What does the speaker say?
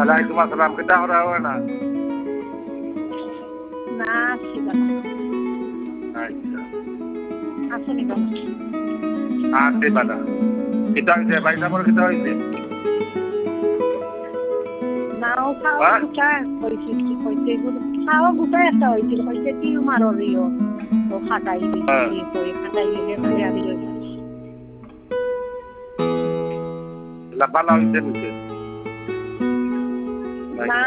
ওয়ালাইকুম আসসালাম কিতা করা হয় না না আসছি বাবা আচ্ছা আসেনি বাবা আছি বালা কিতা হইছে বাইসা পর কিতা হইছে নাও খাওয়া গোটা হয়েছিল কি কইতে খাওয়া গোটা একটা হয়েছিল কইতে টিউমার হরিও তো খাটাই দিচ্ছি কই খাটাই দিলে মানে আমি লাপালা হইছে না